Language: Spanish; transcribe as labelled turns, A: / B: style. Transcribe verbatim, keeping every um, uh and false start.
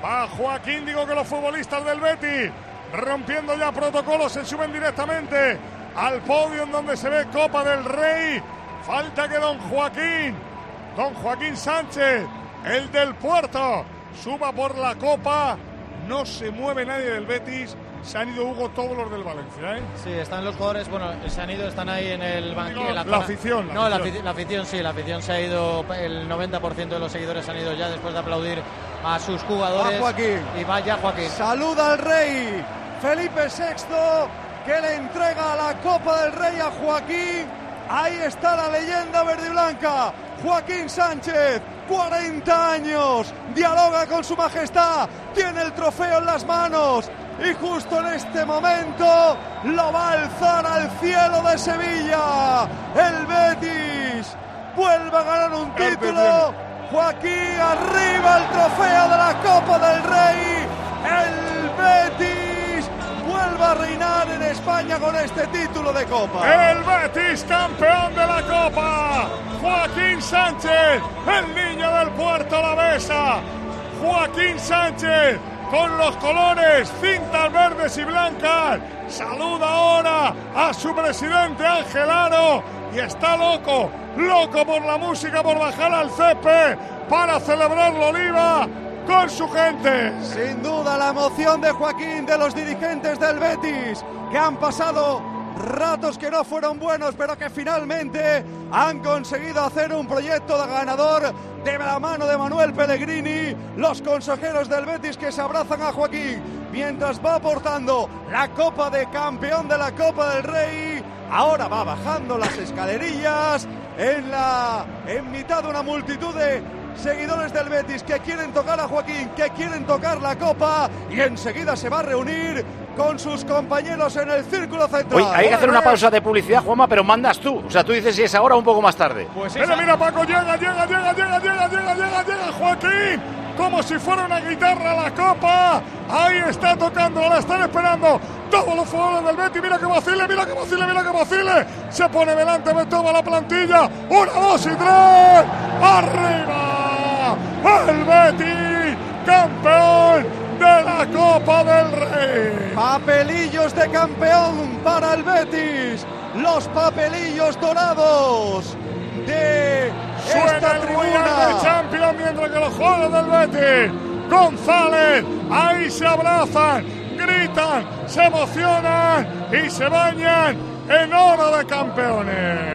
A: Va Joaquín, digo que los futbolistas del Betis, rompiendo ya protocolos, se suben directamente al podio en donde se ve Copa del Rey. Falta que don Joaquín, don Joaquín Sánchez, el del Puerto, suba por la Copa. No se mueve nadie del Betis. Se han ido, Hugo, todos los del Valencia, ¿eh?
B: Sí, están los jugadores, bueno, se han ido, están ahí en el banquillo.
A: La,
B: la,
A: la afición. La
B: no,
A: afición.
B: La, la afición sí, la afición se ha ido, el noventa por ciento de los seguidores han ido ya después de aplaudir a sus jugadores.
C: Va Joaquín.
B: Y vaya Joaquín.
C: Saluda al rey Felipe sexto, que le entrega la Copa del Rey a Joaquín. Ahí está la leyenda verde y blanca, Joaquín Sánchez, cuarenta años, dialoga con su majestad, tiene el trofeo en las manos y justo en este momento lo va a alzar al cielo de Sevilla. El Betis vuelve a ganar un título. Joaquín, arriba el trofeo de la Copa del Rey. El Betis vuelve a reinar en España con este título de Copa.
A: El Betis, campeón de la Copa. Joaquín Sánchez, el niño del Puerto la besa. Joaquín Sánchez, con los colores, cintas verdes y blancas, saluda ahora a su presidente Ángel Aro y está loco, loco por la música, por bajar al césped para celebrar la Oliva con su gente.
C: Sin duda la emoción de Joaquín, de los dirigentes del Betis, que han pasado ratos que no fueron buenos, pero que finalmente han conseguido hacer un proyecto de ganador de la mano de Manuel Pellegrini. Los consejeros del Betis que se abrazan a Joaquín mientras va aportando la Copa de Campeón de la Copa del Rey. Ahora va bajando las escalerillas en la en mitad de una multitud de seguidores del Betis que quieren tocar a Joaquín, que quieren tocar la Copa, y enseguida se va a reunir con sus compañeros en el círculo central.
D: Uy, hay que hacer una pausa de publicidad, Juanma, pero mandas tú. O sea, tú dices si es ahora o un poco más tarde.
A: Pues mira, esa... mira, Paco, llega, llega, llega, llega, llega, llega, llega, llega Joaquín, como si fuera una guitarra la Copa. Ahí está tocando, la están esperando todos los jugadores del Betis. Mira que vacile, mira que vacile, mira que vacile. Se pone delante de toda la plantilla. Una, dos y tres. ¡Arriba! El Betis, campeón de la Copa del Rey.
C: Papelillos de campeón para el Betis. Los papelillos dorados de
A: Suena
C: esta
A: el
C: tribuna
A: de Champions mientras que los jugadores del Betis, González, ahí se abrazan, gritan, se emocionan y se bañan en oro de campeones.